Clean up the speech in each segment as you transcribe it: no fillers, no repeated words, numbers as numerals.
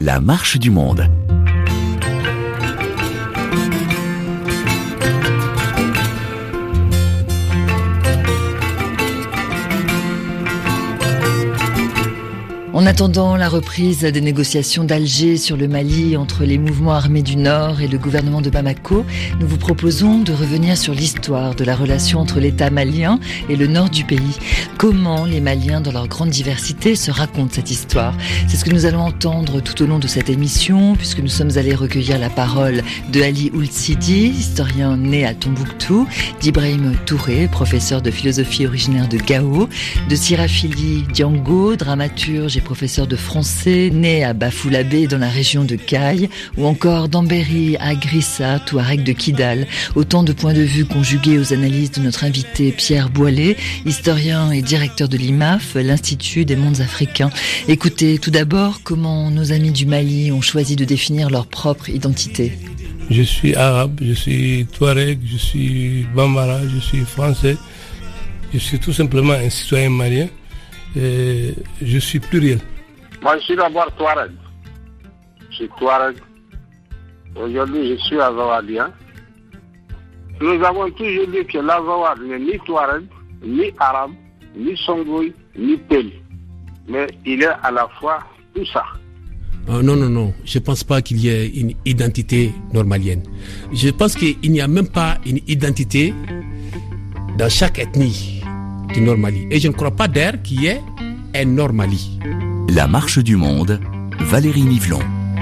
La marche du monde. En attendant la reprise des négociations d'Alger sur le Mali entre les mouvements armés du Nord et le gouvernement de Bamako, nous vous proposons de revenir sur l'histoire de la relation entre l'État malien et le nord du pays. Comment les Maliens, dans leur grande diversité, se racontent cette histoire? C'est ce que nous allons entendre tout au long de cette émission, puisque nous sommes allés recueillir la parole de Ali Ould Sidi, historien né à Tombouctou, d'Ibrahim Touré, professeur de philosophie originaire de Gao, de Sirafili Diango, dramaturge et professeur de français, né à Bafoulabé dans la région de Caille, ou encore d'Ambéry à Grissa, Touareg de Kidal. Autant de points de vue conjugués aux analyses de notre invité Pierre Boilet, historien et directeur de l'IMAF, l'Institut des mondes africains. Écoutez tout d'abord comment nos amis du Mali ont choisi de définir leur propre identité. Je suis arabe, je suis Touareg, je suis Bambara, je suis français. Je suis tout simplement un citoyen malien. Et je suis pluriel. Moi, je suis d'abord Touareg. Je suis Touareg. Aujourd'hui, je suis Azawadien. Nous avons toujours dit que l'Azawad n'est ni Touareg, ni arabe, ni Songoï, ni Peli. Mais il est à la fois tout ça. Non. Je ne pense pas qu'il y ait une identité normalienne. Je pense qu'il n'y a même pas une identité dans chaque ethnie du Nord Mali. Et je ne crois pas d'ailleurs qu'il y ait un Nord Mali. La marche du monde, Valérie Nivelon.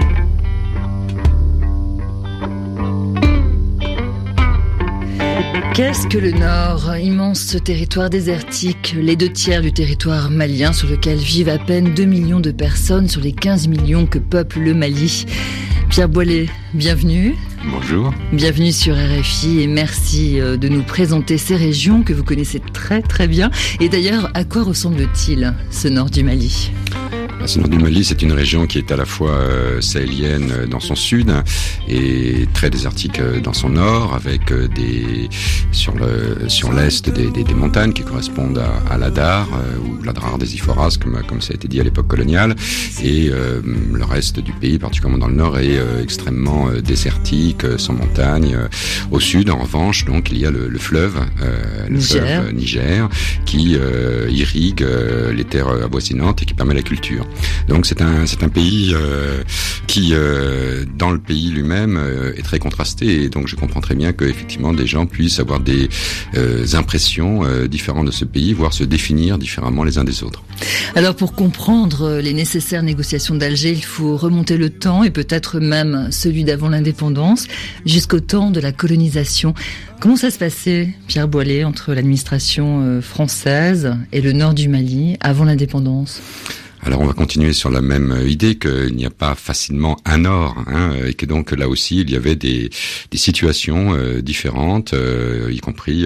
Qu'est-ce que le Nord? Immense territoire désertique, les 2/3 du territoire malien sur lequel vivent à peine 2 millions de personnes sur les 15 millions que peuple le Mali. Pierre Boilet, bienvenue. Bonjour. Bienvenue sur RFI et merci de nous présenter ces régions que vous connaissez très très bien. Et d'ailleurs, à quoi ressemble-t-il ce nord du Mali ? Ce nord du Mali, c'est une région qui est à la fois sahélienne dans son sud et très désertique dans son nord, avec sur l'est des montagnes qui correspondent à l'Adar ou l'Adrar des Iphoras, comme ça a été dit à l'époque coloniale, et le reste du pays, particulièrement dans le nord, est extrêmement désertique, sans montagne. Au sud, en revanche, donc il y a le fleuve Niger, qui irrigue les terres avoisinantes et qui permet la culture. Donc c'est un pays qui, dans le pays lui-même, est très contrasté, et donc je comprends très bien que effectivement des gens puissent avoir des impressions différentes de ce pays, voire se définir différemment les uns des autres. Alors pour comprendre les nécessaires négociations d'Alger, il faut remonter le temps, et peut-être même celui d'avant l'indépendance, jusqu'au temps de la colonisation. Comment ça se passait, Pierre Boilet, entre l'administration française et le nord du Mali avant l'indépendance ? Alors on va continuer sur la même idée qu'il n'y a pas facilement un nord, et que donc là aussi il y avait des situations différentes, y compris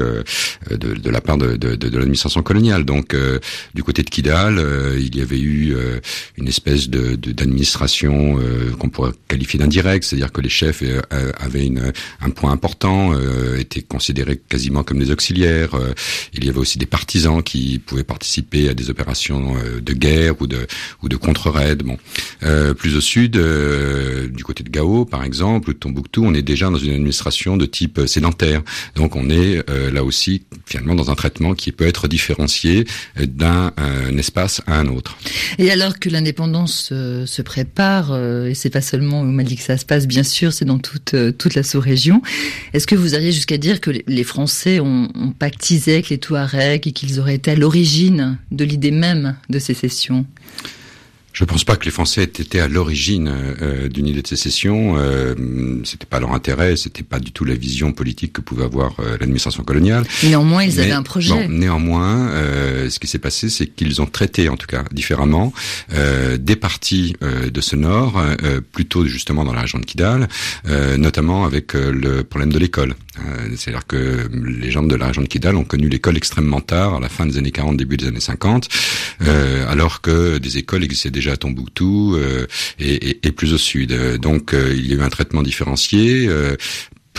de la part de l'administration coloniale. Donc du côté de Kidal, il y avait eu une espèce d'administration qu'on pourrait qualifier d'indirecte, c'est-à-dire que les chefs avaient un point important, étaient considérés quasiment comme des auxiliaires. Il y avait aussi des partisans qui pouvaient participer à des opérations de guerre ou de contre-raid. Plus au sud, du côté de Gao, par exemple, ou de Tombouctou, on est déjà dans une administration de type sédentaire. Donc on est là aussi finalement dans un traitement qui peut être différencié d'un espace à un autre. Et alors que l'indépendance se prépare, et c'est pas seulement au Mali que ça se passe, bien sûr, c'est dans toute la sous-région. Est-ce que vous iriez jusqu'à dire que les Français ont pactisé avec les Touaregs et qu'ils auraient été à l'origine de l'idée même de sécession ? Je ne pense pas que les Français aient été à l'origine d'une idée de sécession. C'était pas leur intérêt, c'était pas du tout la vision politique que pouvait avoir l'administration coloniale. Néanmoins, ils avaient un projet. Néanmoins, ce qui s'est passé, c'est qu'ils ont traité, en tout cas différemment, des parties de ce nord, plutôt justement dans la région de Kidal, notamment avec le problème de l'école. C'est-à-dire que les gens de la région de Kidal ont connu l'école extrêmement tard, à la fin des années 40, début des années 50, alors que des écoles existaient déjà à Tombouctou et plus au sud. Donc il y a eu un traitement différencié.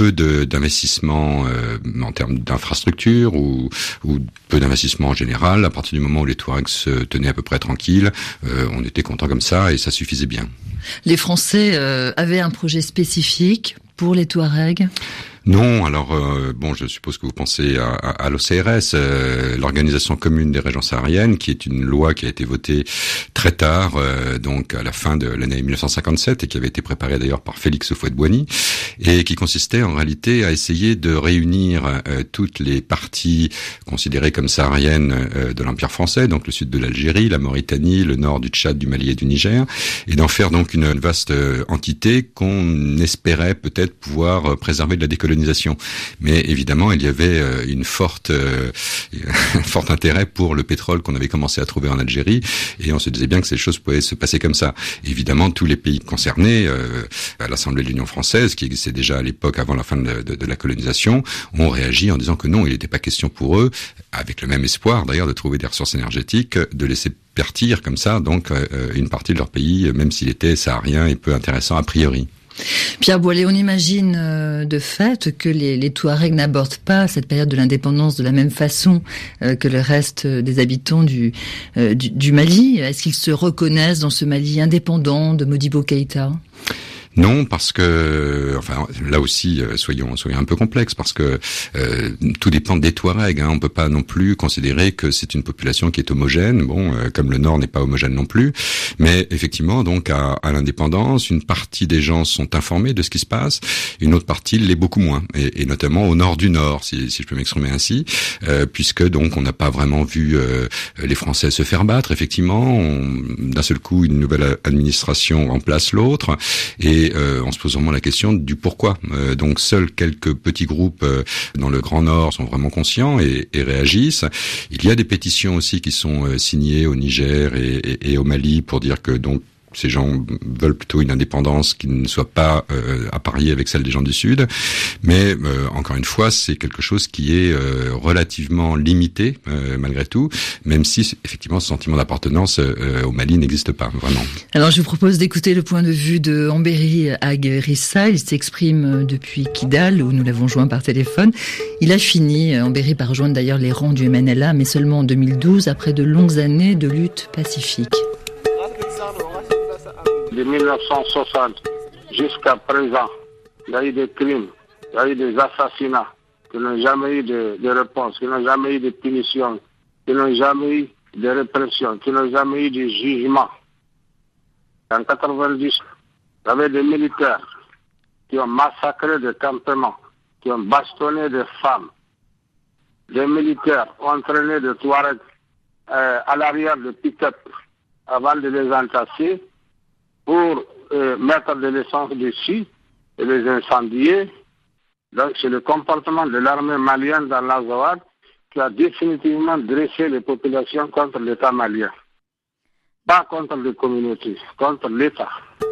peu d'investissement en termes d'infrastructure ou peu d'investissement en général. À partir du moment où les Touaregs se tenaient à peu près tranquilles, on était content comme ça et ça suffisait bien. Les Français avaient un projet spécifique pour les Touaregs ? Non, alors je suppose que vous pensez à l'OCRS, l'Organisation commune des régions sahariennes, qui est une loi qui a été votée très tard, donc à la fin de l'année 1957, et qui avait été préparée d'ailleurs par Félix Houphouët-Boigny, et qui consistait en réalité à essayer de réunir toutes les parties considérées comme sahariennes de l'Empire français, donc le sud de l'Algérie, la Mauritanie, le nord du Tchad, du Mali et du Niger, et d'en faire donc une vaste entité qu'on espérait peut-être pouvoir préserver de la décolonisation. Mais évidemment, il y avait un fort intérêt pour le pétrole qu'on avait commencé à trouver en Algérie, et on se disait bien que ces choses pouvaient se passer comme ça. Évidemment, tous les pays concernés, à l'Assemblée de l'Union française, qui existait déjà à l'époque avant la fin de la colonisation, ont réagi en disant que non, il n'était pas question pour eux, avec le même espoir d'ailleurs de trouver des ressources énergétiques, de laisser partir comme ça donc une partie de leur pays, même s'il était saharien et peu intéressant a priori. Pierre Boilet, on imagine de fait que les Touaregs n'abordent pas cette période de l'indépendance de la même façon que le reste des habitants du Mali. Est-ce qu'ils se reconnaissent dans ce Mali indépendant de Modibo Keïta ? Non, parce que, enfin, là aussi, soyons un peu complexes, parce que tout dépend des Touaregs. On peut pas non plus considérer que c'est une population qui est homogène. Bon, comme le Nord n'est pas homogène non plus, mais effectivement, donc à l'indépendance, une partie des gens sont informés de ce qui se passe, une autre partie l'est beaucoup moins, et notamment au nord du Nord, si je peux m'exprimer ainsi, puisque donc on n'a pas vraiment vu les Français se faire battre. Effectivement, d'un seul coup, une nouvelle administration remplace l'autre, et on se pose vraiment la question du pourquoi. Donc seuls quelques petits groupes dans le Grand Nord sont vraiment conscients et réagissent. Il y a des pétitions aussi qui sont signées au Niger et au Mali pour dire que donc ces gens veulent plutôt une indépendance qui ne soit pas à parier avec celle des gens du Sud. Mais encore une fois, c'est quelque chose qui est relativement limité malgré tout, même si effectivement ce sentiment d'appartenance au Mali n'existe pas vraiment. Alors je vous propose d'écouter le point de vue de Ambéry Agrissa. Il s'exprime depuis Kidal, où nous l'avons joint par téléphone. Il a fini, Ambéry, par rejoindre d'ailleurs les rangs du MNLA, mais seulement en 2012, après de longues années de lutte pacifique. De 1960 jusqu'à présent, il y a eu des crimes, il y a eu des assassinats qui n'ont jamais eu de réponse, qui n'ont jamais eu de punition, qui n'ont jamais eu de répression, qui n'ont jamais eu de jugement. En 90, il y avait des militaires qui ont massacré des campements, qui ont bastonné des femmes. Des militaires ont entraîné des Touaregs à l'arrière de pick-up avant de les entasser pour mettre de l'essence dessus et les incendier. Donc c'est le comportement de l'armée malienne dans l'Azawad qui a définitivement dressé les populations contre l'État malien. Pas contre les communautés, contre l'État.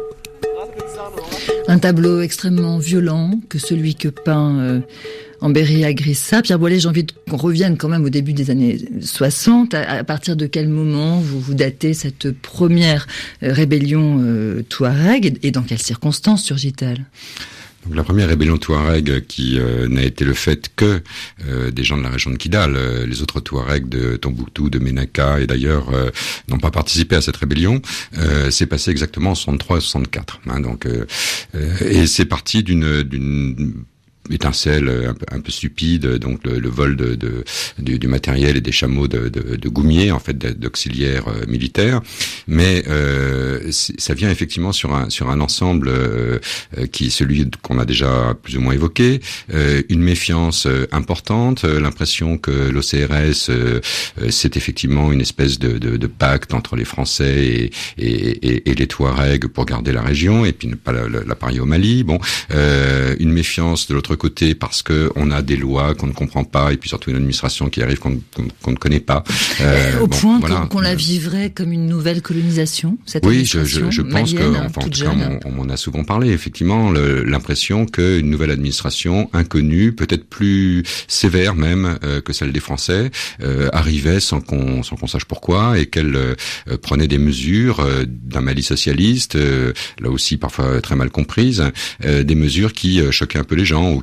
Un tableau extrêmement violent que celui que peint Ambéry Agrissa. Pierre Boilet, j'ai envie qu'on revienne quand même au début des années 60. À partir de quel moment vous datez cette première rébellion touareg et dans quelles circonstances surgit-elle ? Donc la première rébellion touareg qui n'a été le fait que des gens de la région de Kidal. Les autres Touaregs de Tombouctou, de Ménaka et d'ailleurs n'ont pas participé à cette rébellion. C'est passé exactement en 63 et 64. Donc et c'est parti d'une étincelle un peu stupide, donc le vol du matériel et des chameaux de goumiers, en fait, d'auxiliaires militaires. Mais ça vient effectivement sur un ensemble qui est celui qu'on a déjà plus ou moins évoqué, une méfiance importante, l'impression que l'OCRS c'est effectivement une espèce de pacte entre les Français et les Touaregs pour garder la région et puis ne pas la parier au Mali. Bon, une méfiance de l'autre côté parce que on a des lois qu'on ne comprend pas et puis surtout une administration qui arrive qu'on ne connaît pas. Au point voilà, qu'on la vivrait comme une nouvelle colonisation, cette administration je pense que, enfin, en tout cas, on m'en a souvent parlé, effectivement, l'impression qu'une nouvelle administration inconnue, peut-être plus sévère même que celle des Français, arrivait sans qu'on sache pourquoi et qu'elle prenait des mesures d'un Mali socialiste, là aussi parfois très mal comprises, des mesures qui choquaient un peu les gens ou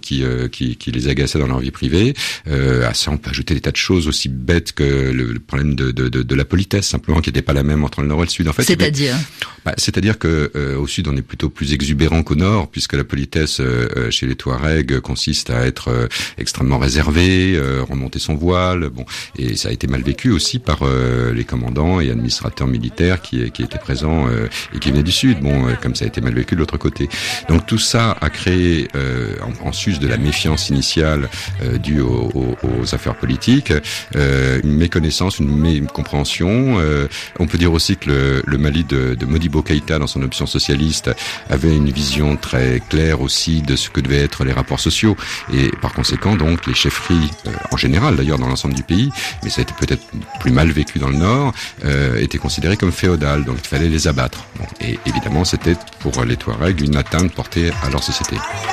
qui les agaçaient dans leur vie privée. À ça, on peut ajouter des tas de choses aussi bêtes que le problème de la politesse, simplement, qui n'était pas la même entre le nord et le sud. En fait, c'est-à-dire que au sud, on est plutôt plus exubérant qu'au nord, puisque la politesse chez les Touaregs consiste à être extrêmement réservé, remonter son voile. Bon, et ça a été mal vécu aussi par les commandants et administrateurs militaires qui étaient présents et qui venaient du sud. Bon, comme ça a été mal vécu de l'autre côté. Donc tout ça a créé, en sus de la méfiance initiale due aux affaires politiques, une méconnaissance, une mécompréhension. On peut dire aussi que le Mali de Modibo Keïta, dans son option socialiste, avait une vision très claire aussi de ce que devaient être les rapports sociaux. Et par conséquent, donc, les chefferies, en général d'ailleurs dans l'ensemble du pays, mais ça a été peut-être plus mal vécu dans le nord, étaient considérées comme féodales, donc il fallait les abattre. Bon, et évidemment, c'était pour les Touaregs une atteinte portée à leur société.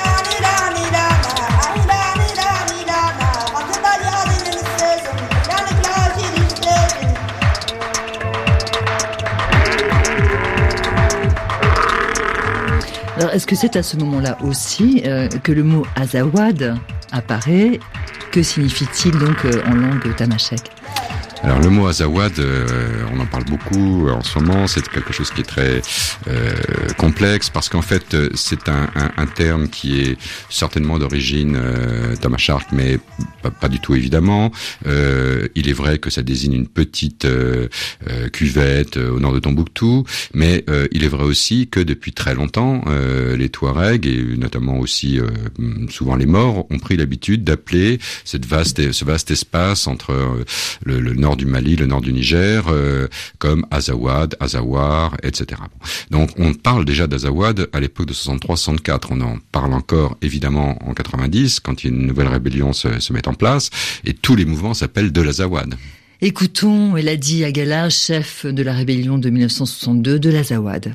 Alors, est-ce que c'est à ce moment-là aussi que le mot Azawad apparaît? Que signifie-t-il donc en langue tamashek? Alors le mot Azawad, on en parle beaucoup en ce moment, c'est quelque chose qui est très complexe, parce qu'en fait c'est un terme qui est certainement d'origine tamashek, mais pas du tout évidemment. Il est vrai que ça désigne une petite cuvette au nord de Tombouctou, mais il est vrai aussi que depuis très longtemps, les Touaregs, et notamment aussi souvent les Maures, ont pris l'habitude d'appeler ce vaste espace entre le nord du Mali, le nord du Niger, comme Azawad, Azawar, etc. Donc on parle déjà d'Azawad à l'époque de 63-64. On en parle encore évidemment en 90, quand une nouvelle rébellion se met en place, et tous les mouvements s'appellent de l'Azawad. Écoutons Eladi Agala, chef de la rébellion de 1962 de l'Azawad.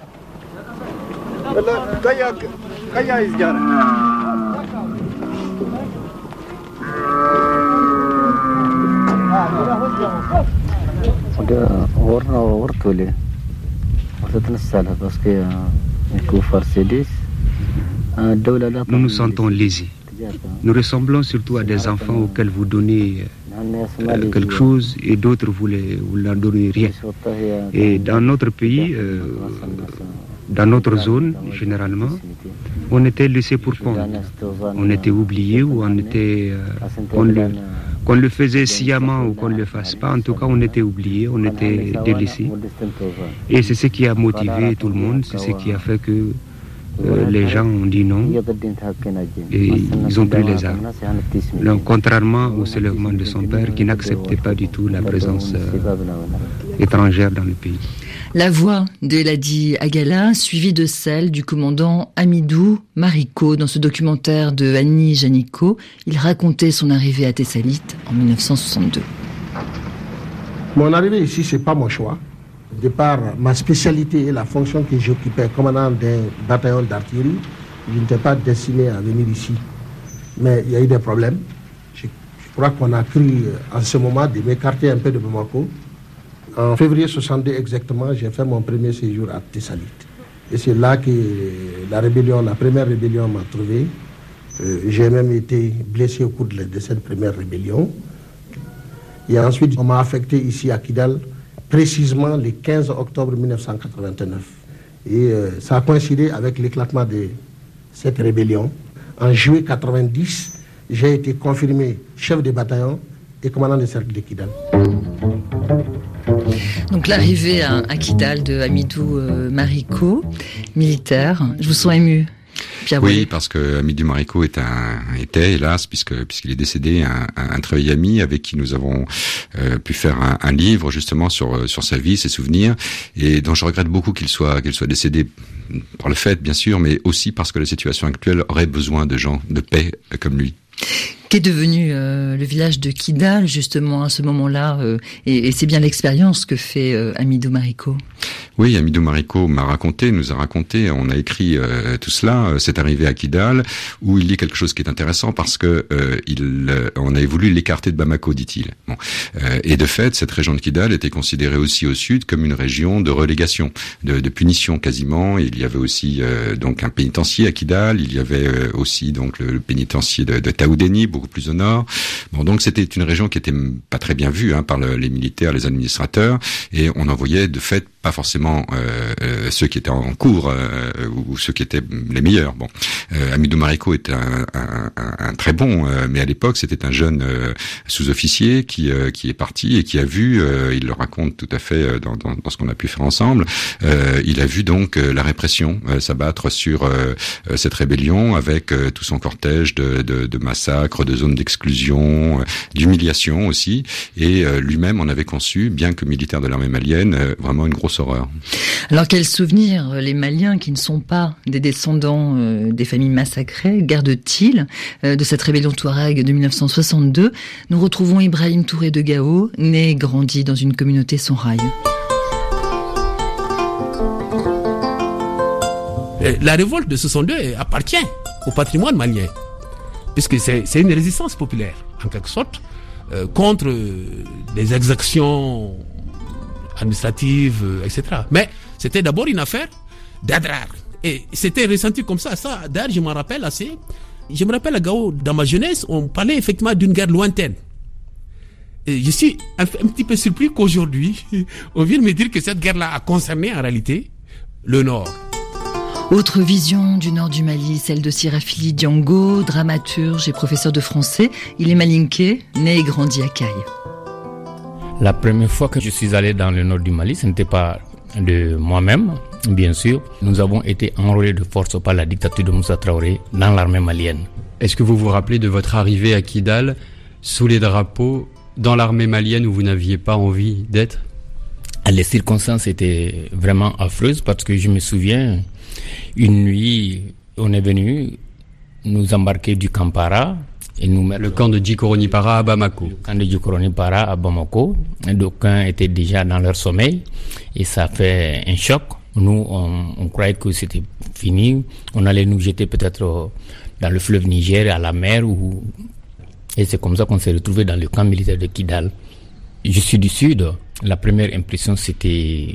Nous nous sentons lésés. Nous ressemblons surtout à des enfants auxquels vous donnez quelque chose et d'autres vous leur donnez rien. Et dans notre pays, dans notre zone, généralement, on était laissé pour compte. On était oublié ou on était... qu'on le faisait sciemment ou qu'on ne le fasse pas, en tout cas on était oublié, on était délaissé. Et c'est ce qui a motivé tout le monde, c'est ce qui a fait que les gens ont dit non et ils ont pris les armes. Donc, contrairement au soulèvement de son père qui n'acceptait pas du tout la présence étrangère dans le pays. La voix d'Eladi Agala, suivie de celle du commandant Hamidou Mariko. Dans ce documentaire de Annie Janiko, il racontait son arrivée à Tessalit en 1962. Mon arrivée ici, c'est pas mon choix. De par ma spécialité et la fonction que j'occupais, commandant d'un bataillon d'artillerie, je n'étais pas destiné à venir ici. Mais il y a eu des problèmes. Je crois qu'on a cru en ce moment de m'écarter un peu de Bamako. En février 62 exactement, j'ai fait mon premier séjour à Tessalit. Et c'est là que la première rébellion m'a trouvé. J'ai même été blessé au cours de cette première rébellion. Et ensuite, on m'a affecté ici à Kidal, précisément le 15 octobre 1989. Et ça a coïncidé avec l'éclatement de cette rébellion. En juillet 90, j'ai été confirmé chef de bataillon et commandant des cercles de Kidal. Donc l'arrivée à Kidal de Hamidou Mariko, militaire. Je vous sens ému. Oui, parce que Hamidou Mariko était, hélas, puisqu'il est décédé, un très vieil ami avec qui nous avons pu faire un livre justement sur sa vie, ses souvenirs, et dont je regrette beaucoup qu'il soit décédé par le fait, bien sûr, mais aussi parce que la situation actuelle aurait besoin de gens de paix comme lui. Qu'est devenu le village de Kidal, justement, à ce moment-là, et c'est bien l'expérience que fait Hamidou Mariko. Oui, Amidou Mariko nous a raconté, on a écrit tout cela. C'est arrivé à Kidal, où il dit quelque chose qui est intéressant parce que on avait voulu l'écarter de Bamako, dit-il. Bon. Et de fait, cette région de Kidal était considérée aussi au sud comme une région de relégation, de punition quasiment. Il y avait aussi donc un pénitencier à Kidal. Il y avait aussi donc le pénitencier de Taoudéni, beaucoup plus au nord. Bon, donc c'était une région qui était pas très bien vue par les militaires, les administrateurs, et on envoyait de fait pas forcément ceux qui étaient en cours ou ceux qui étaient les meilleurs. Bon, Amidou Mariko était un très bon, mais à l'époque c'était un jeune sous-officier qui est parti et qui a vu, il le raconte tout à fait dans ce qu'on a pu faire ensemble, il a vu donc la répression s'abattre sur cette rébellion avec tout son cortège de massacres, de zones d'exclusion, d'humiliation aussi, et lui-même en avait conçu, bien que militaire de l'armée malienne, vraiment une grosse horreur. Alors quels souvenirs les Maliens qui ne sont pas des descendants des familles massacrées gardent-ils de cette rébellion Touareg de 1962 ? Nous retrouvons Ibrahim Touré de Gao, né et grandi dans une communauté sans rail. La révolte de 62 appartient au patrimoine malien, puisque c'est une résistance populaire, en quelque sorte, contre des exactions administratives, etc. Mais c'était d'abord une affaire d'Adrar. Et c'était ressenti comme ça. Ça, d'ailleurs, je me rappelle à Gao, dans ma jeunesse, on parlait effectivement d'une guerre lointaine. Et je suis un petit peu surpris qu'aujourd'hui, on vienne me dire que cette guerre-là a concerné en réalité le Nord. Autre vision du nord du Mali, celle de Sirafili Diango, dramaturge et professeur de français. Il est malinké, né et grandi à Caille. La première fois que je suis allé dans le nord du Mali, ce n'était pas de moi-même, bien sûr. Nous avons été enrôlés de force par la dictature de Moussa Traoré dans l'armée malienne. Est-ce que vous vous rappelez de votre arrivée à Kidal, sous les drapeaux, dans l'armée malienne où vous n'aviez pas envie d'être ? Les circonstances étaient vraiment affreuses parce que je me souviens, une nuit, on est venu nous embarquer du Kampara et nous mettre... Le camp de Djikoronipara à Bamako. Le camp de Djikoronipara à Bamako. D'aucuns étaient déjà dans leur sommeil et ça fait un choc. Nous, on croyait que c'était fini. On allait nous jeter peut-être dans le fleuve Niger, à la mer. Et c'est comme ça qu'on s'est retrouvés dans le camp militaire de Kidal. Je suis du Sud. La première impression, c'était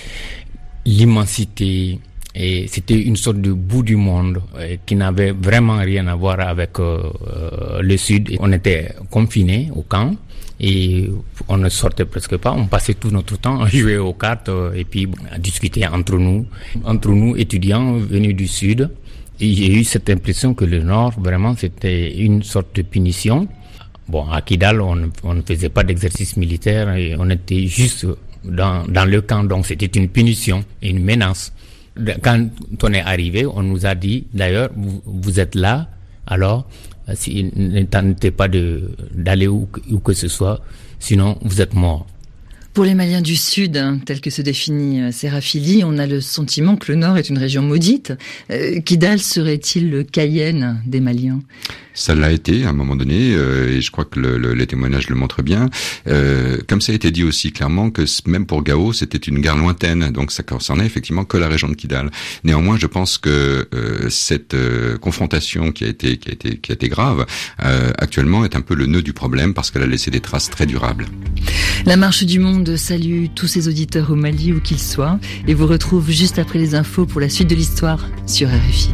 l'immensité. Et c'était une sorte de bout du monde qui n'avait vraiment rien à voir avec le Sud. On était confinés au camp et on ne sortait presque pas. On passait tout notre temps à jouer aux cartes et puis à discuter entre nous étudiants venus du Sud. Et j'ai eu cette impression que le Nord, vraiment, c'était une sorte de punition. Bon, à Kidal, on ne faisait pas d'exercice militaire et on était juste dans le camp. Donc c'était une punition et une menace. Quand on est arrivé, on nous a dit, d'ailleurs, vous êtes là, alors, ne tentez pas d'aller où que ce soit, sinon vous êtes morts. Pour les Maliens du Sud, tel que se définit Sérafili, on a le sentiment que le Nord est une région maudite. Kidal serait-il le Cayenne des Maliens ? Ça l'a été à un moment donné, et je crois que les témoignages le montrent bien. Comme ça a été dit aussi clairement que même pour Gao, c'était une guerre lointaine, donc ça concernait effectivement que la région de Kidal. Néanmoins, je pense que cette confrontation qui a été grave, actuellement est un peu le nœud du problème parce qu'elle a laissé des traces très durables. La Marche du Monde salue tous ses auditeurs au Mali où qu'ils soient et vous retrouve juste après les infos pour la suite de l'histoire sur RFI.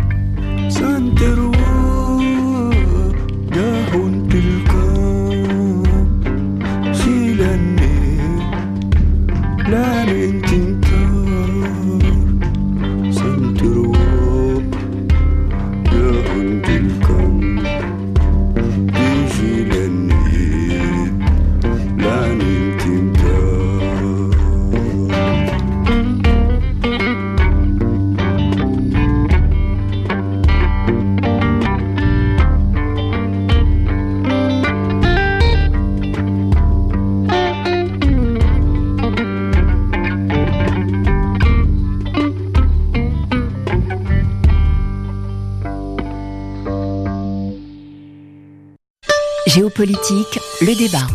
Géopolitique, le débat.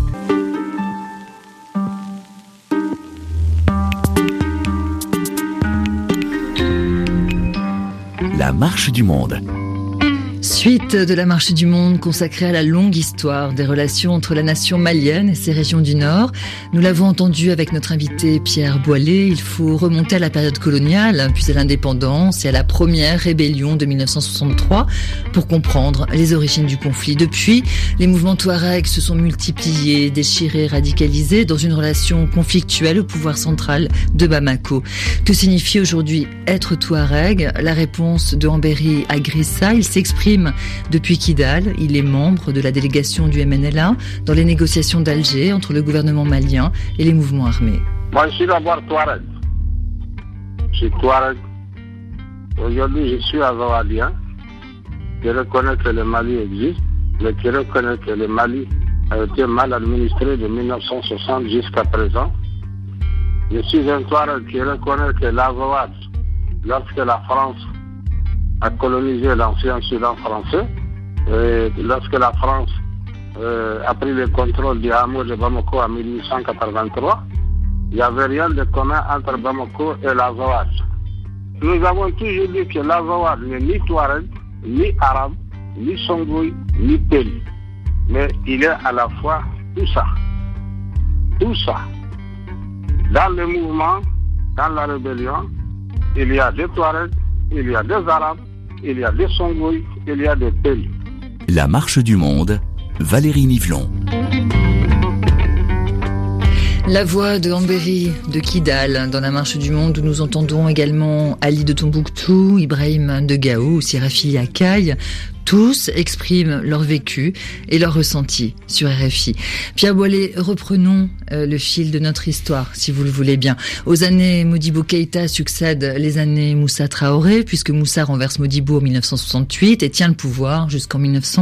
La marche du monde. Suite de la marche du monde consacrée à la longue histoire des relations entre la nation malienne et ses régions du Nord. Nous l'avons entendu avec notre invité Pierre Boilet. Il faut remonter à la période coloniale, puis à l'indépendance et à la première rébellion de 1963 pour comprendre les origines du conflit. Depuis, les mouvements touaregs se sont multipliés, déchirés, radicalisés dans une relation conflictuelle au pouvoir central de Bamako. Que signifie aujourd'hui être touareg? La réponse de Ambéry Agrissa, il s'exprime depuis Kidal. Il est membre de la délégation du MNLA dans les négociations d'Alger entre le gouvernement malien et les mouvements armés. Moi, je suis d'abord touareg. Je suis touareg. Aujourd'hui, je suis azawadien. Je reconnais que le Mali existe, mais je reconnais que le Mali a été mal administré de 1960 jusqu'à présent. Je suis un touareg qui reconnaît que l'Azawad, lorsque la France a colonisé l'ancien Soudan français, et lorsque la France a pris le contrôle du hameau de Bamako en 1883, il n'y avait rien de commun entre Bamako et l'Azawad. Nous avons toujours dit que l'Azawad n'est ni Touareg, ni Arabe, ni Songoï, ni Peli. Mais il est à la fois tout ça. Tout ça. Dans le mouvement, dans la rébellion, il y a des Touaregs, il y a des Arabes, il y a des Songoï, il y a des Peli. La marche du monde, Valérie Nivelon. La voix de Ambéry de Kidal dans la marche du monde, où nous entendons également Ali de Tombouctou, Ibrahim de Gao, aussi Rafi Akaï. Tous expriment leur vécu et leur ressenti sur RFI. Pierre Boilet, reprenons le fil de notre histoire, si vous le voulez bien. Aux années Modibo Keïta succèdent les années Moussa Traoré, puisque Moussa renverse Modibo en 1968 et tient le pouvoir jusqu'en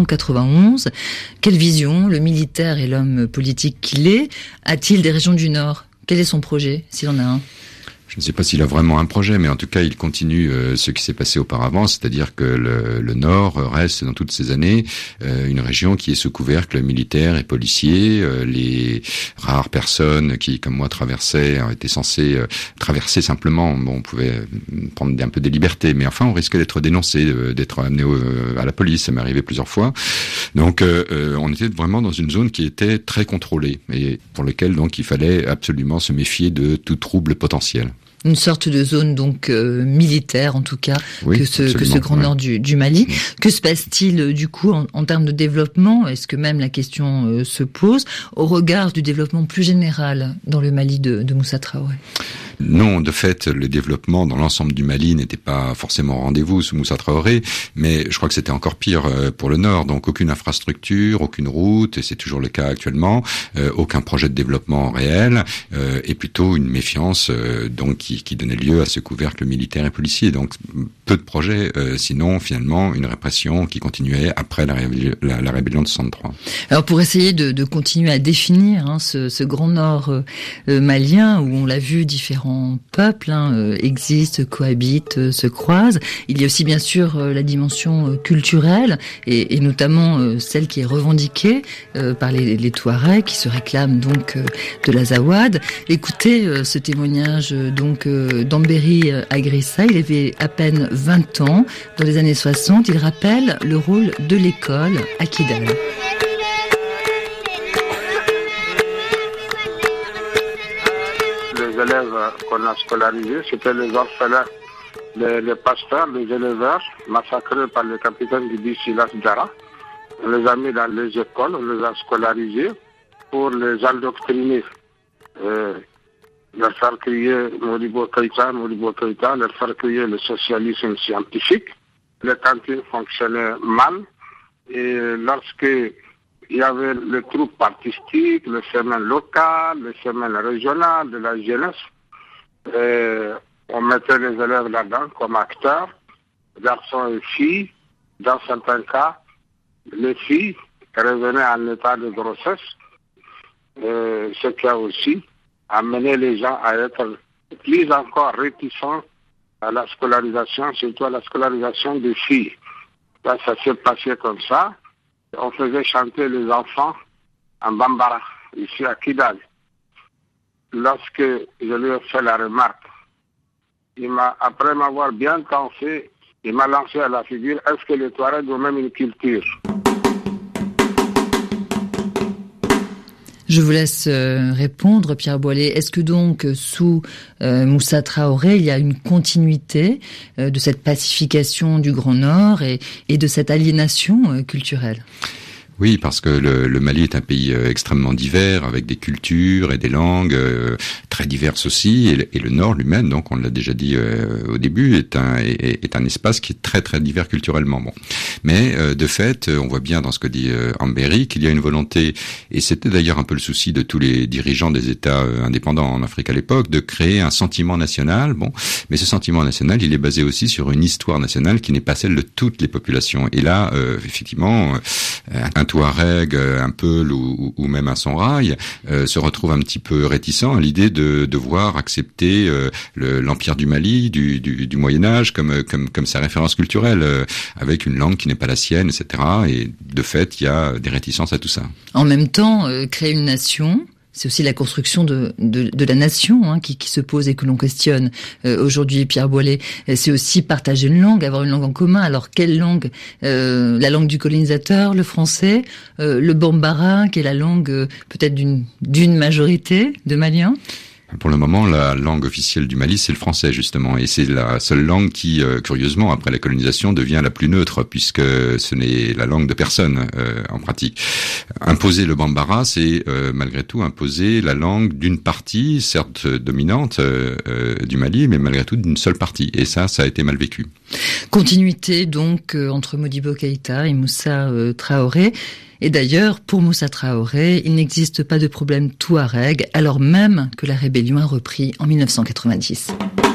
1991. Quelle vision, le militaire et l'homme politique qu'il est, a-t-il des régions du Nord? Quel est son projet, s'il en a un? Je ne sais pas s'il a vraiment un projet, mais en tout cas, il continue ce qui s'est passé auparavant, c'est-à-dire que le Nord reste, dans toutes ces années, une région qui est sous couvercle militaire et policier. Les rares personnes qui, comme moi, traversaient, étaient censées traverser simplement. Bon, on pouvait prendre un peu des libertés, mais enfin, on risquait d'être dénoncé, d'être amené à la police. Ça m'est arrivé plusieurs fois. Donc, on était vraiment dans une zone qui était très contrôlée et pour laquelle, donc, il fallait absolument se méfier de tout trouble potentiel. Une sorte de zone donc militaire en tout cas, oui, que ce grand nord du Mali. Oui. Que se passe-t-il du coup en termes de développement? Est-ce que même la question se pose au regard du développement plus général dans le Mali de Moussa Traoré? Non, de fait, le développement dans l'ensemble du Mali n'était pas forcément au rendez-vous sous Moussa Traoré, mais je crois que c'était encore pire pour le Nord. Donc aucune infrastructure, aucune route, et c'est toujours le cas actuellement, aucun projet de développement réel, et plutôt une méfiance donc qui donnait lieu à ce couvercle militaire et policier. Donc peu de projets, sinon finalement une répression qui continuait après la rébellion de 63. Alors pour essayer de continuer à définir ce grand Nord malien, où on l'a vu, différents peuples existent, cohabitent, se croisent. Il y a aussi bien sûr la dimension culturelle et notamment celle qui est revendiquée par les Touaregs qui se réclament donc de l'Azawad. Écoutez ce témoignage donc d'Ambéry Agrissa. Il avait à peine 20 ans dans les années 60. Il rappelle le rôle de l'école à Kidal. Les élèves qu'on a scolarisés, c'était les orphelins, les pasteurs, les éleveurs, massacrés par le capitaine du Silas Djara. On les a mis dans les écoles, on les a scolarisés pour les endoctriner. Leur faire crier Modibo Keïta, leur faire crier le socialisme scientifique. Les cantines fonctionnaient mal et lorsque il y avait les troupes artistiques, les semaines locales, les semaines régionales de la jeunesse. On mettait les élèves là-dedans comme acteurs, garçons et filles. Dans certains cas, les filles revenaient en état de grossesse, ce qui a aussi amené les gens à être plus encore réticents à la scolarisation, surtout à la scolarisation des filles. Là, ça s'est passé comme ça. On faisait chanter les enfants en Bambara, ici à Kidal. Lorsque je lui ai fait la remarque, après m'avoir bien pensé, Il m'a lancé à la figure, est-ce que les Touaregs ont même une culture? Je vous laisse répondre, Pierre Boilet. Est-ce que donc, sous Moussa Traoré, il y a une continuité de cette pacification du Grand Nord et de cette aliénation culturelle ? Oui, parce que le Mali est un pays extrêmement divers, avec des cultures et des langues très diverses aussi, et le Nord lui-même, donc on l'a déjà dit au début, est un espace qui est très très divers culturellement. Bon, mais de fait, on voit bien dans ce que dit Ambéry qu'il y a une volonté, et c'était d'ailleurs un peu le souci de tous les dirigeants des États indépendants en Afrique à l'époque, de créer un sentiment national. Bon, mais ce sentiment national, il est basé aussi sur une histoire nationale qui n'est pas celle de toutes les populations. Et là, effectivement, un Touareg, un Peul ou même un Sonrail se retrouve un petit peu réticent à l'idée de devoir accepter l'empire du Mali du Moyen-Âge comme sa référence culturelle, avec une langue qui n'est pas la sienne, etc. Et de fait, il y a des réticences à tout ça. En même temps, créer une nation, c'est aussi la construction de la nation qui se pose et que l'on questionne aujourd'hui, Pierre Boilet. C'est aussi partager une langue, avoir une langue en commun. Alors, quelle langue ? La langue du colonisateur, le français, le bambara, qui est la langue peut-être d'une majorité de Maliens ? Pour le moment, la langue officielle du Mali, c'est le français, justement. Et c'est la seule langue qui, curieusement, après la colonisation, devient la plus neutre, puisque ce n'est la langue de personne, en pratique. Imposer le bambara, c'est, malgré tout, imposer la langue d'une partie, certes dominante, du Mali, mais malgré tout d'une seule partie. Et ça a été mal vécu. Continuité, donc, entre Modibo Keïta et Moussa Traoré. Et d'ailleurs, pour Moussa Traoré, il n'existe pas de problème touareg, alors même que la rébellion a repris en 1990.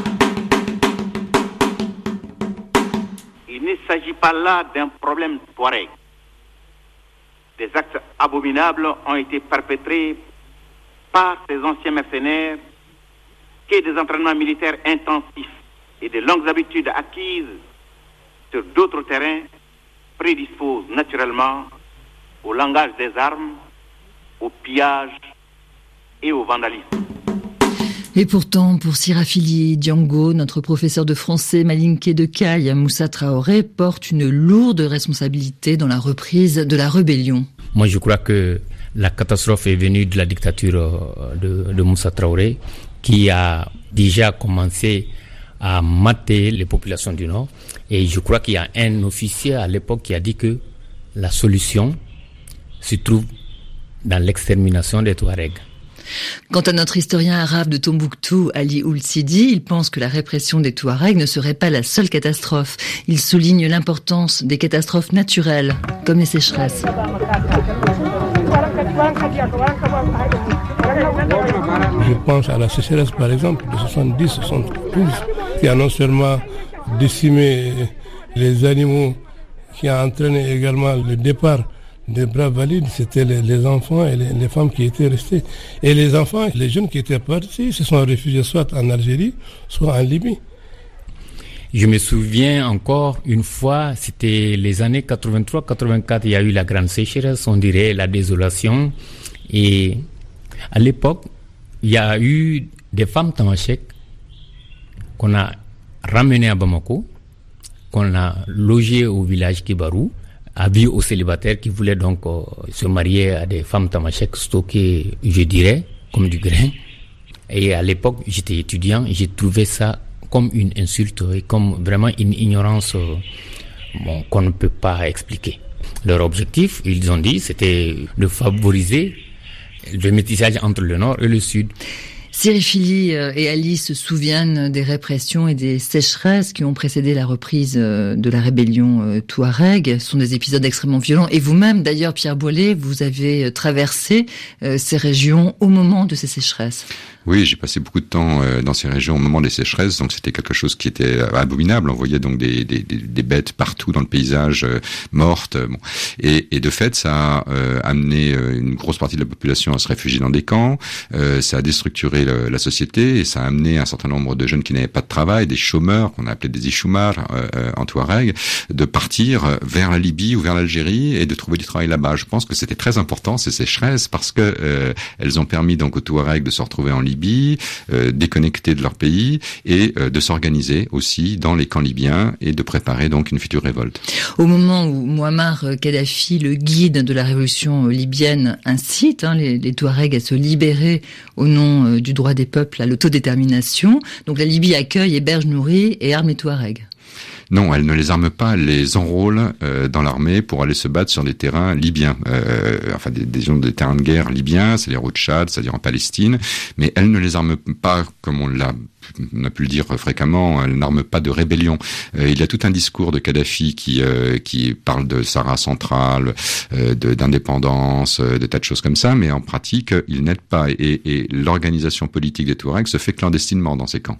Il ne s'agit pas là d'un problème touareg. Des actes abominables ont été perpétrés par ces anciens mercenaires qui, des entraînements militaires intensifs et de longues habitudes acquises sur d'autres terrains, prédisposent naturellement au langage des armes, au pillage et au vandalisme. Et pourtant, pour Sirafili Diango, notre professeur de français malinké de Caille, Moussa Traoré porte une lourde responsabilité dans la reprise de la rébellion. Moi, je crois que la catastrophe est venue de la dictature de Moussa Traoré, qui a déjà commencé à mater les populations du Nord. Et je crois qu'il y a un officier à l'époque qui a dit que la solution se trouve dans l'extermination des Touaregs. Quant à notre historien arabe de Tombouctou, Ali Ould Sidi, il pense que la répression des Touaregs ne serait pas la seule catastrophe. Il souligne l'importance des catastrophes naturelles, comme les sécheresses. Je pense à la sécheresse, par exemple, de 70-72, qui a non seulement décimé les animaux, qui a entraîné également le départ des braves valides, c'était les enfants et les femmes qui étaient restés. Et les enfants, les jeunes qui étaient partis, se sont réfugiés soit en Algérie, soit en Libye. Je me souviens encore une fois, c'était les années 83-84, il y a eu la grande sécheresse, on dirait la désolation. Et à l'époque, il y a eu des femmes tamashek qu'on a ramenées à Bamako, qu'on a logées au village Kibarou, avis aux célibataires qui voulaient donc se marier à des femmes tamashek stockées, je dirais, comme du grain. Et à l'époque, j'étais étudiant et j'ai trouvé ça comme une insulte et comme vraiment une ignorance qu'on ne peut pas expliquer. Leur objectif, ils ont dit, c'était de favoriser le métissage entre le Nord et le Sud. Sirifili et Ali se souviennent des répressions et des sécheresses qui ont précédé la reprise de la rébellion touareg. Ce sont des épisodes extrêmement violents. Et vous-même, d'ailleurs, Pierre Boilet, vous avez traversé ces régions au moment de ces sécheresses. Oui, j'ai passé beaucoup de temps dans ces régions au moment des sécheresses, donc c'était quelque chose qui était abominable. On voyait donc des bêtes partout dans le paysage, mortes. Bon. Et de fait, ça a amené une grosse partie de la population à se réfugier dans des camps. Ça a déstructuré déséquilibrer la société, et ça a amené un certain nombre de jeunes qui n'avaient pas de travail, des chômeurs qu'on a appelés des Ichoumar en Touareg, de partir vers la Libye ou vers l'Algérie et de trouver du travail là-bas. Je pense que c'était très important ces sécheresses parce que elles ont permis donc aux Touaregs de se retrouver en Libye, déconnectés de leur pays, et de s'organiser aussi dans les camps libyens et de préparer donc une future révolte. Au moment où Mouammar Kadhafi, le guide de la révolution libyenne, incite les Touaregs à se libérer au nom du droit des peuples à l'autodétermination, donc la Libye accueille, héberge, nourrit et arme les Touaregs. Non, elle ne les arme pas, elle les enrôle dans l'armée pour aller se battre sur des terrains libyens, des terrains de guerre libyens, c'est les routes Tchad, c'est-à-dire en Palestine, mais elle ne les arme pas comme on a pu le dire fréquemment, elle n'arme pas de rébellion. Il y a tout un discours de Kadhafi qui parle de Sahara central, d'indépendance, de tas de choses comme ça, mais en pratique, il n'aide pas. Et l'organisation politique des Touaregs se fait clandestinement dans ces camps.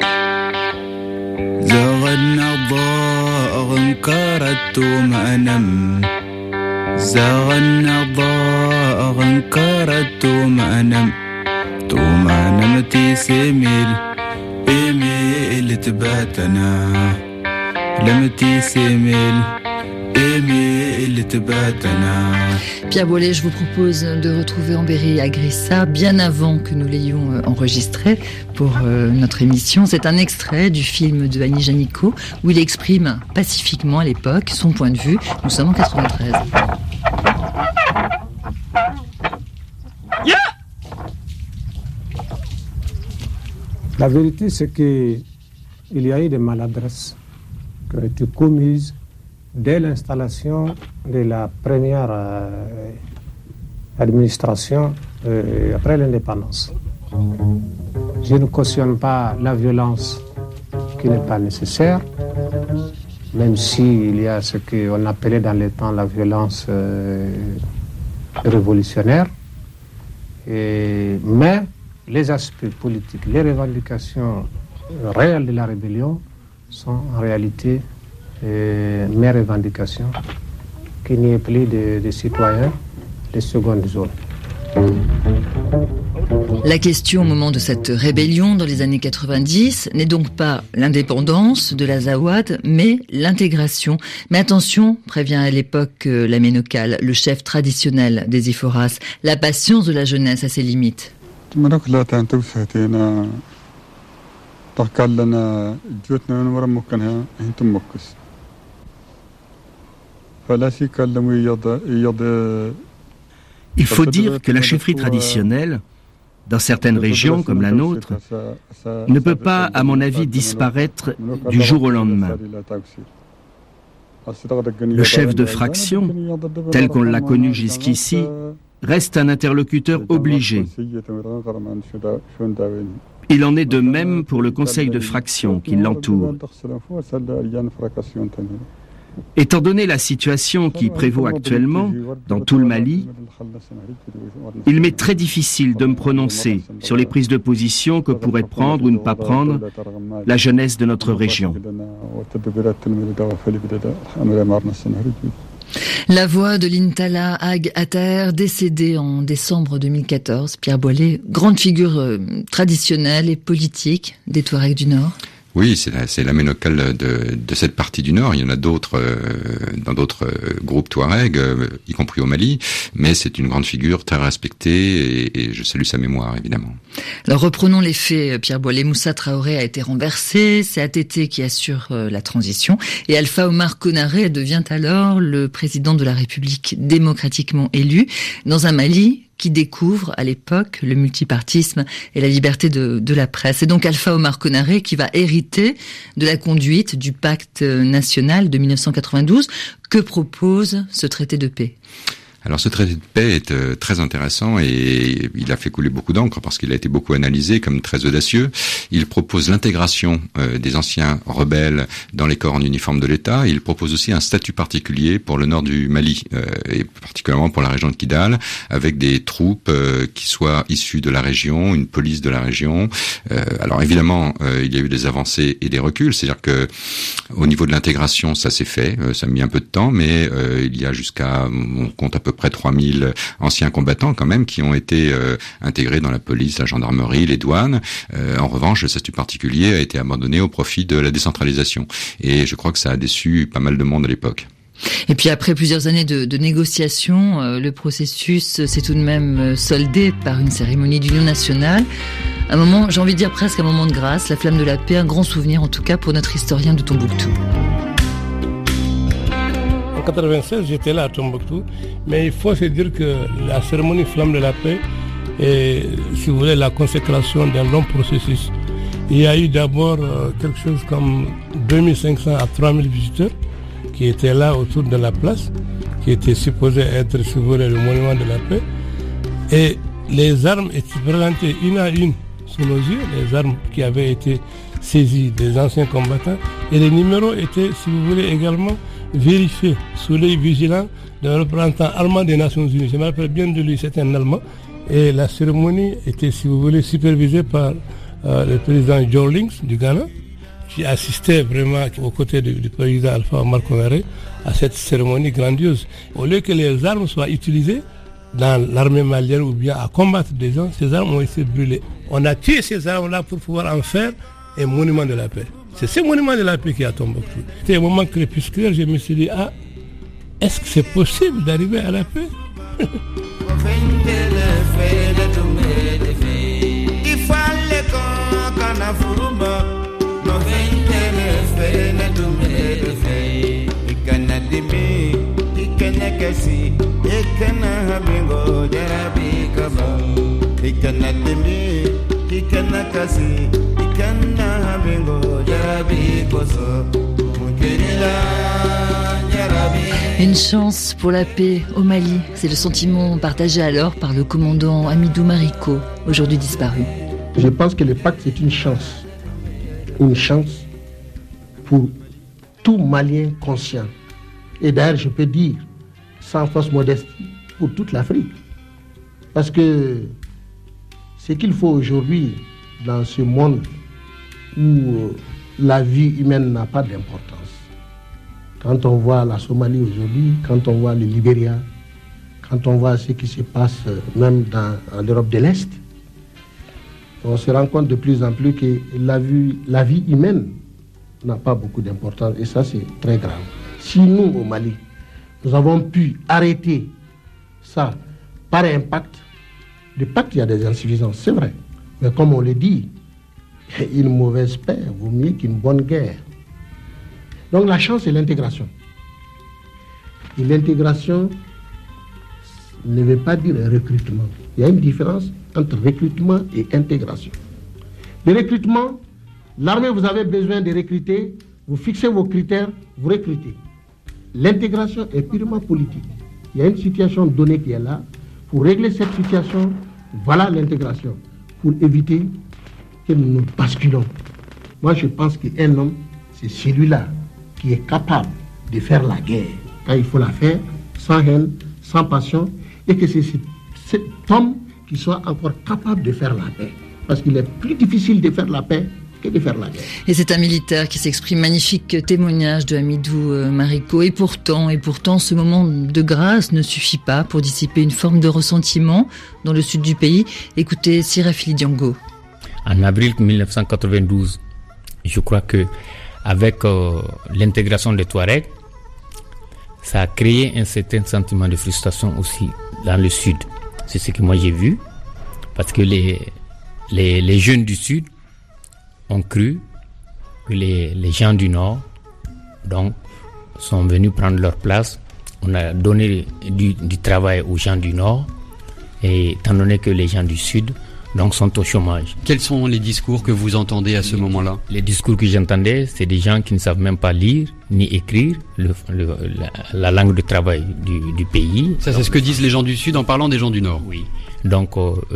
Pierre Boilet, je vous propose de retrouver Ambéry Agrissa bien avant que nous l'ayons enregistré pour notre émission. C'est un extrait du film de Annie Janicot où il exprime pacifiquement à l'époque son point de vue. Nous sommes en 93. Yeah! La vérité, c'est qu'il y a eu des maladresses qui ont été commises dès l'installation de la première administration après l'indépendance. Je ne cautionne pas la violence qui n'est pas nécessaire, même s'il y a ce qu'on appelait dans les temps la violence révolutionnaire. Mais les aspects politiques, les revendications réelles de la rébellion sont en réalité mes revendications, qu'il n'y ait plus de citoyens de seconde zone. La question au moment de cette rébellion dans les années 90 n'est donc pas l'indépendance de l'Azawad, mais l'intégration. Mais attention, prévient à l'époque la Ménocale, le chef traditionnel des Iforas, la patience de la jeunesse a ses limites. Il faut dire que la chefferie traditionnelle, dans certaines régions comme la nôtre, ne peut pas, à mon avis, disparaître du jour au lendemain. Le chef de fraction, tel qu'on l'a connu jusqu'ici, reste un interlocuteur obligé. Il en est de même pour le conseil de fraction qui l'entoure. Étant donné la situation qui prévaut actuellement dans tout le Mali, il m'est très difficile de me prononcer sur les prises de position que pourrait prendre ou ne pas prendre la jeunesse de notre région. La voix de Lintala Ag Ater, décédé en décembre 2014, Pierre Boilet, grande figure traditionnelle et politique des Touaregs du Nord. Oui, c'est la Ménocale de cette partie du Nord. Il y en a d'autres dans d'autres groupes Touaregs, y compris au Mali, mais c'est une grande figure très respectée et je salue sa mémoire, évidemment. Alors reprenons les faits, Pierre Boilet. Moussa Traoré a été renversé, c'est ATT qui assure la transition et Alpha Omar Konaré devient alors le président de la République démocratiquement élu dans un Mali qui découvre à l'époque le multipartisme et la liberté de la presse. C'est donc Alpha Omar Konaré qui va hériter de la conduite du pacte national de 1992. Que propose ce traité de paix ? Alors ce traité de paix est très intéressant et il a fait couler beaucoup d'encre parce qu'il a été beaucoup analysé comme très audacieux. Il propose l'intégration des anciens rebelles dans les corps en uniforme de l'État. Il propose aussi un statut particulier pour le nord du Mali et particulièrement pour la région de Kidal avec des troupes qui soient issues de la région, une police de la région. Alors évidemment, il y a eu des avancées et des reculs. C'est-à-dire que au niveau de l'intégration, ça s'est fait. Ça a mis un peu de temps, mais il y a on compte à peu près 3000 anciens combattants quand même qui ont été intégrés dans la police, la gendarmerie, les douanes. En revanche, le statut particulier a été abandonné au profit de la décentralisation. Et je crois que ça a déçu pas mal de monde à l'époque. Et puis après plusieurs années de négociations, le processus s'est tout de même soldé par une cérémonie d'union nationale. Un moment, j'ai envie de dire presque un moment de grâce, la flamme de la paix, un grand souvenir en tout cas pour notre historien de Tombouctou. En 1996, j'étais là à Tombouctou, mais il faut se dire que la cérémonie flamme de la paix est, si vous voulez, la consécration d'un long processus. Il y a eu d'abord quelque chose comme 2500 à 3000 visiteurs qui étaient là autour de la place, qui était supposé être, si vous voulez, le monument de la paix. Et les armes étaient présentées une à une sous nos yeux, les armes qui avaient été saisies des anciens combattants. Et les numéros étaient, si vous voulez, également vérifiés sous l'œil vigilant d'un représentant allemand des Nations Unies. Je me rappelle bien de lui, c'était un Allemand. Et la cérémonie était, si vous voulez, supervisée par le président Joe Links du Ghana, qui assistait vraiment aux côtés du président Alpha Omar Konaré à cette cérémonie grandiose. Au lieu que les armes soient utilisées dans l'armée malienne ou bien à combattre des gens, ces armes ont été brûlées. On a tué ces armes-là pour pouvoir en faire un monument de la paix. C'est ce monument de la paix qui a Tombouctou. C'était un moment crépusculaire, je me suis dit, est-ce que c'est possible d'arriver à la paix? Une chance pour la paix au Mali, c'est le sentiment partagé alors par le commandant Hamidou Mariko, aujourd'hui disparu. Je pense que le pacte c'est une chance pour tout Malien conscient. Et d'ailleurs, je peux dire, sans fausse modestie, pour toute l'Afrique. Parce que ce qu'il faut aujourd'hui, dans ce monde où la vie humaine n'a pas d'importance, quand on voit la Somalie aujourd'hui, quand on voit le Libéria, quand on voit ce qui se passe même en Europe de l'Est, on se rend compte de plus en plus que la vie humaine n'a pas beaucoup d'importance, et ça c'est très grave. Si nous, au Mali, nous avons pu arrêter ça par un pacte, le pacte, il y a des insuffisances, c'est vrai. Mais comme on le dit, une mauvaise paix vaut mieux qu'une bonne guerre. Donc la chance, c'est l'intégration. Et l'intégration ne veut pas dire recrutement. Il y a une différence entre recrutement et intégration. Le recrutement, l'armée, vous avez besoin de recruter, vous fixez vos critères, vous recrutez. L'intégration est purement politique. Il y a une situation donnée qui est là. Pour régler cette situation, voilà l'intégration. Pour éviter que nous nous basculons. Moi, je pense qu'un homme, c'est celui-là qui est capable de faire la guerre quand il faut la faire, sans haine, sans passion, et que c'est cet homme qui soit encore capable de faire la paix. Parce qu'il est plus difficile de faire la paix que de faire la guerre. Et c'est un militaire qui s'exprime. Magnifique témoignage de Hamidou Mariko. Et pourtant, ce moment de grâce ne suffit pas pour dissiper une forme de ressentiment dans le sud du pays. Écoutez Sirafili Diango. En avril 1992, je crois que avec l'intégration des Touaregs, ça a créé un certain sentiment de frustration aussi dans le sud. C'est ce que moi j'ai vu, parce que les jeunes du sud ont cru que les gens du nord donc sont venus prendre leur place. On a donné du travail aux gens du nord, et étant donné que les gens du sud donc sont au chômage. Quels sont les discours que vous entendez à ce moment-là? Les discours que j'entendais, c'est des gens qui ne savent même pas lire ni écrire la langue de travail du pays. Ça, c'est ce que disent les gens du Sud en parlant des gens du Nord. Oui. Donc,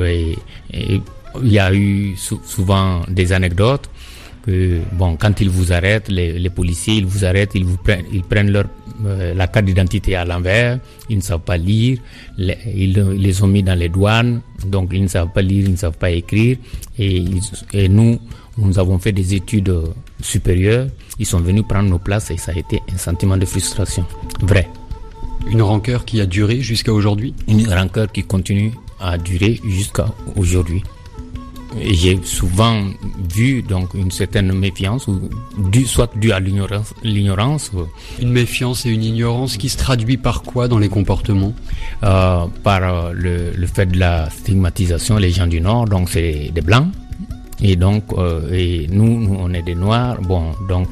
il y a eu souvent des anecdotes que, quand ils vous arrêtent, les policiers, ils vous arrêtent, ils prennent la carte d'identité à l'envers, ils ne savent pas lire, ils les ont mis dans les douanes, donc ils ne savent pas lire, ils ne savent pas écrire, et nous avons fait des études supérieures, ils sont venus prendre nos places, et ça a été un sentiment de frustration, vrai. Une rancœur qui a duré jusqu'à aujourd'hui? Une rancœur qui continue à durer jusqu'à aujourd'hui. Et j'ai souvent vu donc une certaine méfiance, soit due à l'ignorance. Une méfiance et une ignorance qui se traduit par quoi dans les comportements? Par le fait de la stigmatisation. Les gens du Nord, donc c'est des Blancs. Et donc, et nous, on est des Noirs. Bon, donc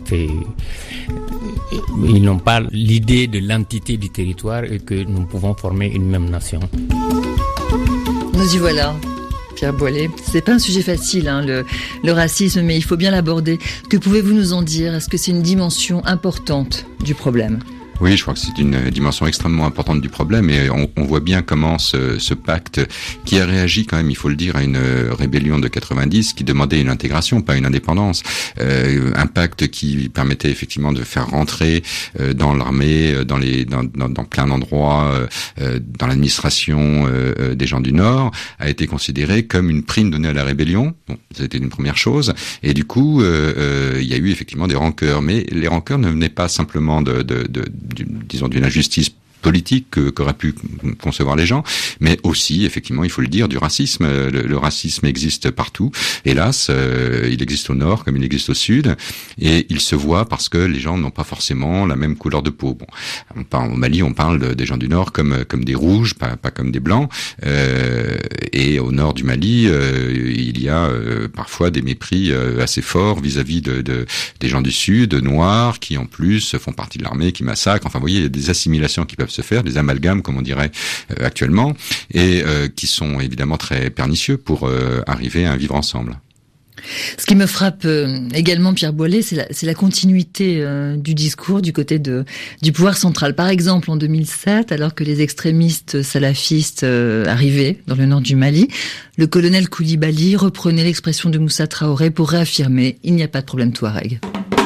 ils n'ont pas l'idée de l'entité du territoire et que nous pouvons former une même nation. Nous y voilà. Pierre Boilet, c'est pas un sujet facile, hein, le racisme, mais il faut bien l'aborder. Que pouvez-vous nous en dire? Est-ce que c'est une dimension importante du problème? Oui, je crois que c'est une dimension extrêmement importante du problème et on voit bien comment ce pacte, qui a réagi quand même, il faut le dire, à une rébellion de 90 qui demandait une intégration, pas une indépendance. Un pacte qui permettait effectivement de faire rentrer dans l'armée, dans plein d'endroits, dans l'administration des gens du Nord, a été considéré comme une prime donnée à la rébellion. Bon, c'était une première chose. Et du coup, il y a eu effectivement des rancœurs. Mais les rancœurs ne venaient pas simplement d'une injustice politique qu'auraient pu concevoir les gens, mais aussi, effectivement, il faut le dire, du racisme. Le racisme existe partout. Hélas, il existe au nord comme il existe au sud, et il se voit parce que les gens n'ont pas forcément la même couleur de peau. Bon, au Mali, on parle des gens du nord comme des rouges, pas comme des blancs, et au nord du Mali, il y a parfois des mépris assez forts vis-à-vis des gens du sud, noirs, qui en plus font partie de l'armée, qui massacrent. Enfin, vous voyez, il y a des assimilations qui peuvent se faire, des amalgames comme on dirait actuellement, et qui sont évidemment très pernicieux pour arriver à un vivre ensemble. Ce qui me frappe également, Pierre Boilet, c'est la continuité du discours du côté du pouvoir central. Par exemple, en 2007, alors que les extrémistes salafistes arrivaient dans le nord du Mali, le colonel Koulibaly reprenait l'expression de Moussa Traoré pour réaffirmer « il n'y a pas de problème Touareg ».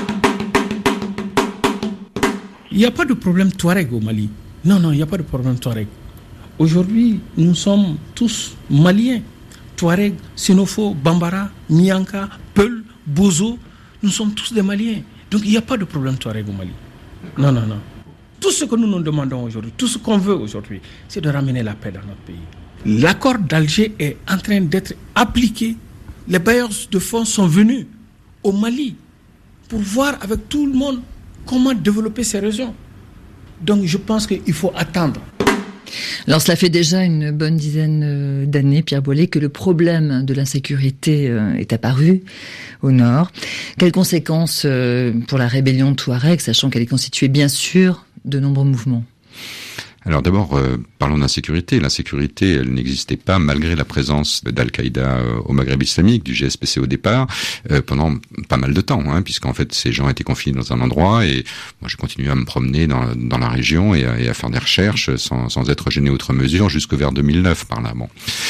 Il n'y a pas de problème Touareg au Mali. Non, il n'y a pas de problème Touareg. Aujourd'hui, nous sommes tous Maliens. Touareg, Sénofo, Bambara, Mianka, Peul, Bozo, nous sommes tous des Maliens. Donc il n'y a pas de problème Touareg au Mali. Non. Tout ce que nous nous demandons aujourd'hui, tout ce qu'on veut aujourd'hui, c'est de ramener la paix dans notre pays. L'accord d'Alger est en train d'être appliqué. Les bailleurs de fonds sont venus au Mali pour voir avec tout le monde comment développer ces régions. Donc je pense qu'il faut attendre. Alors cela fait déjà une bonne dizaine d'années, Pierre Boilet, que le problème de l'insécurité est apparu au nord. Quelles conséquences pour la rébellion Touareg, sachant qu'elle est constituée bien sûr de nombreux mouvements? Alors d'abord, parlons d'insécurité. L'insécurité, elle n'existait pas malgré la présence d'Al-Qaïda au Maghreb islamique, du GSPC au départ, pendant pas mal de temps, puisqu'en fait ces gens étaient confinés dans un endroit et moi j'ai continué à me promener dans la région et à faire des recherches sans être gêné outre mesure jusqu'au vers 2009 par là. Bon,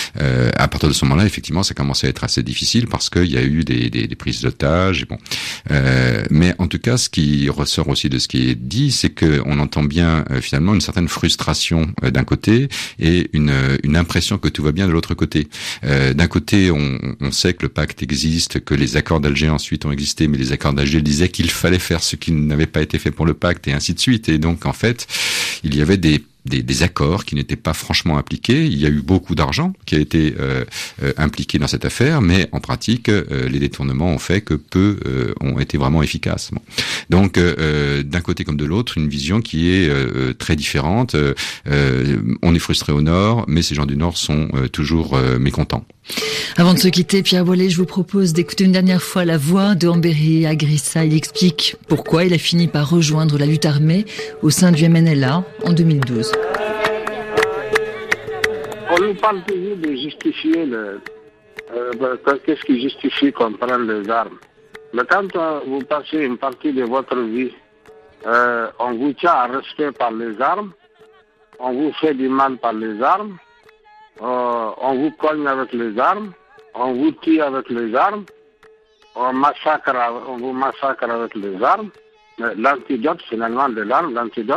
à partir de ce moment-là, effectivement, ça commençait à être assez difficile parce qu'il y a eu des prises d'otages. Et bon, mais en tout cas, ce qui ressort aussi de ce qui est dit, c'est que on entend bien finalement une certaine frustration d'un côté et une impression que tout va bien de l'autre côté. D'un côté, on sait que le pacte existe, que les accords d'Alger ensuite ont existé, mais les accords d'Alger disaient qu'il fallait faire ce qui n'avait pas été fait pour le pacte et ainsi de suite. Et donc, en fait, il y avait des accords qui n'étaient pas franchement appliqués. Il y a eu beaucoup d'argent qui a été impliqué dans cette affaire, mais en pratique, les détournements ont fait que peu ont été vraiment efficaces. Bon. Donc, d'un côté comme de l'autre, une vision qui est très différente. On est frustré au nord, mais ces gens du nord sont toujours mécontents. Avant de se quitter, Pierre Boilet, je vous propose d'écouter une dernière fois la voix de Amberi Agrissa. Il explique pourquoi il a fini par rejoindre la lutte armée au sein du MNLA en 2012. On nous parle toujours de justifier qu'est-ce qui justifie qu'on prenne les armes. Mais quand vous passez une partie de votre vie, on vous tient à respect par les armes, on vous fait du mal par les armes, on vous cogne avec les armes, on vous tue avec les armes, on vous massacre avec les armes. Mais l'antidote finalement de l'arme,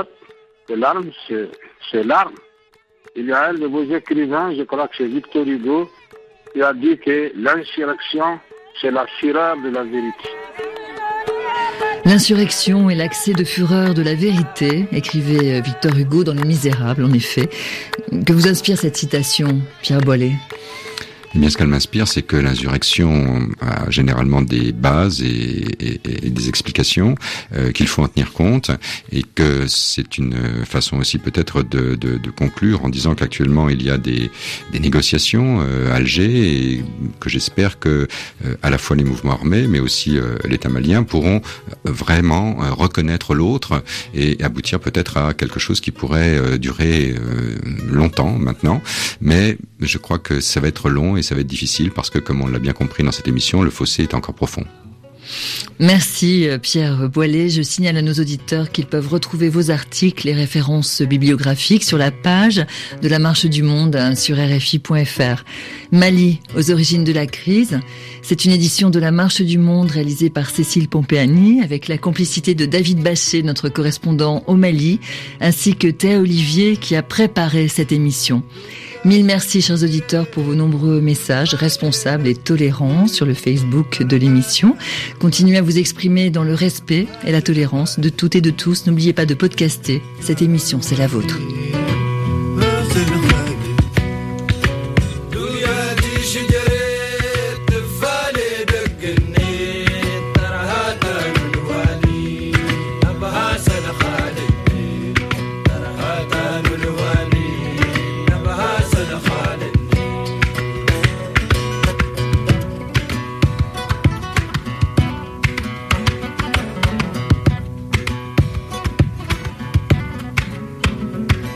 c'est l'arme. Il y a un de vos écrivains, je crois que c'est Victor Hugo, qui a dit que l'insurrection, c'est la fureur de la vérité. L'insurrection est l'accès de fureur de la vérité, écrivait Victor Hugo dans Les Misérables, en effet. Que vous inspire cette citation, Pierre Boilet ? Eh bien, ce qu'elle m'inspire, c'est que l'insurrection a généralement des bases et des explications qu'il faut en tenir compte, et que c'est une façon aussi peut-être de conclure en disant qu'actuellement il y a des négociations à Alger, et que j'espère que à la fois les mouvements armés, mais aussi l'État malien pourront vraiment reconnaître l'autre et aboutir peut-être à quelque chose qui pourrait durer longtemps maintenant. Mais je crois que ça va être long et ça va être difficile parce que, comme on l'a bien compris dans cette émission, le fossé est encore profond. Merci Pierre Boilet. Je signale à nos auditeurs qu'ils peuvent retrouver vos articles et références bibliographiques sur la page de la Marche du Monde sur RFI.fr. Mali, aux origines de la crise. C'est une édition de la Marche du Monde réalisée par Cécile Pompéani avec la complicité de David Bachet, notre correspondant au Mali, ainsi que Théa Olivier qui a préparé cette émission. Mille merci, chers auditeurs, pour vos nombreux messages responsables et tolérants sur le Facebook de l'émission. Continuez à vous exprimer dans le respect et la tolérance de toutes et de tous. N'oubliez pas de podcaster. Cette émission, c'est la vôtre.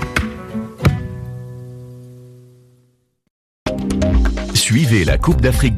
Suivez la Coupe d'Afrique